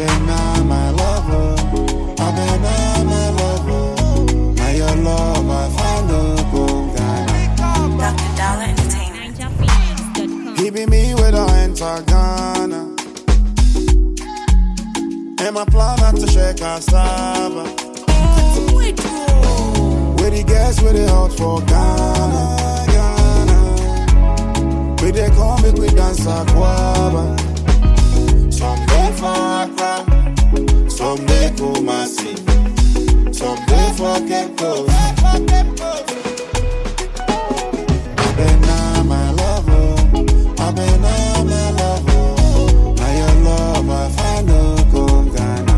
been now my lover. I been now my lover. Now your love I find no good guy. Dr. Dollar Entertainment. He be me with a enter Ghana. And my plan not to shake cassava. With the gas with the hot for Ghana. We they come make we dance a guava. Someday for Accra, someday Kumasi, someday for Cape Coast. I been now my lover, I been now my lover. Now your love I find no good Ghana.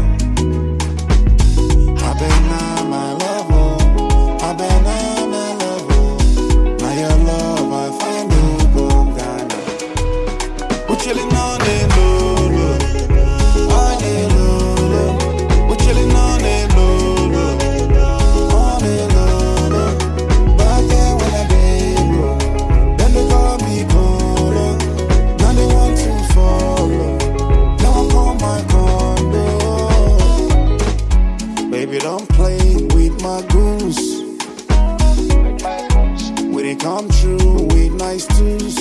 I been now my lover, I been now my lover. Now your love I find no good Ghana. We chillin' on it low, on it low. We chillin' on it low, on it low. Back then when I did bro, then they call me Polo. Now they want to follow. Now I call my condo. Baby, don't play with my goose. When it come true with nice twos.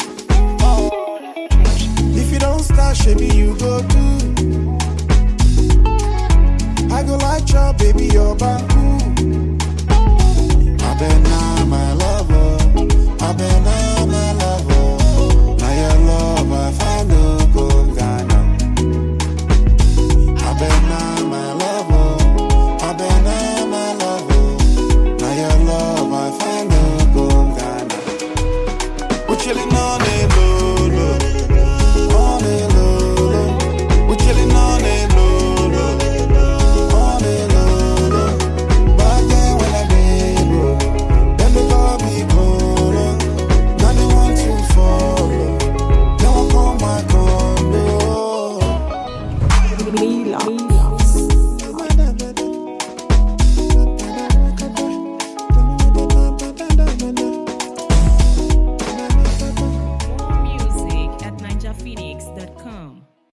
If you don't start, baby, you go do. I go like your baby, your back.